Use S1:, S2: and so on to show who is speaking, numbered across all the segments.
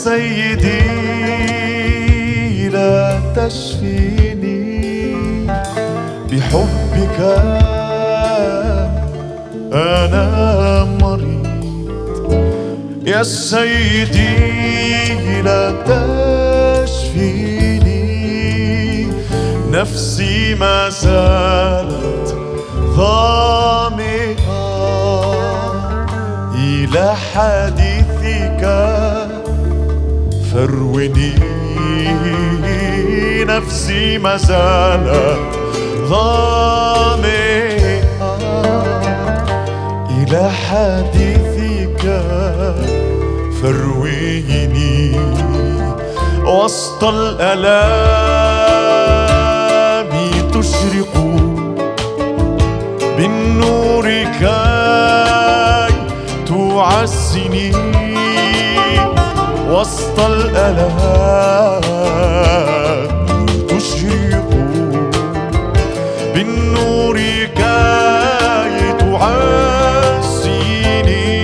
S1: سيدي لا تشفيني بحبك أنا مريض. يا سيدي لا تشفيني، نفسي ما زالت ظامئة إلى حديثك فاروني. نفسي ما زالت ظامئة إلى حديثك فارويني. وسط الآلام تشرق بالنور كي تعزني. وسط الآلام تشرق بالنور كي تعزني.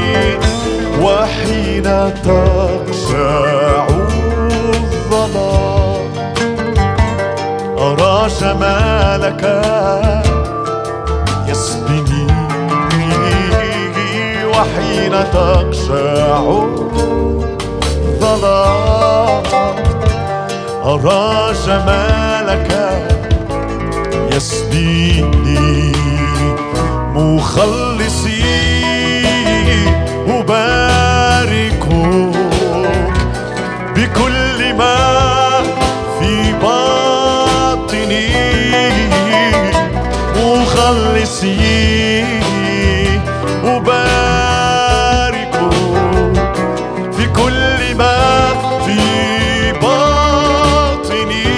S1: وحين تقشع الظلام أرى جمالك يسبني. وحين تقشع الظلام أرى جمالك يسبني. مخلصي أباركك بكل ما في باطني. مخلصي أباركك في كل ما في باطني.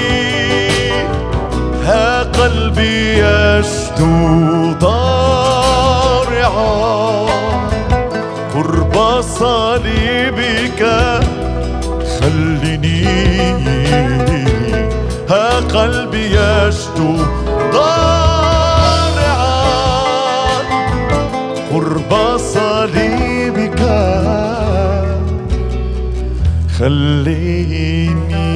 S1: ها قلبي يشدو ضارعا قرب صليبك خلني. ها قلبي يشدو ضارعا قرب صليبك خليني.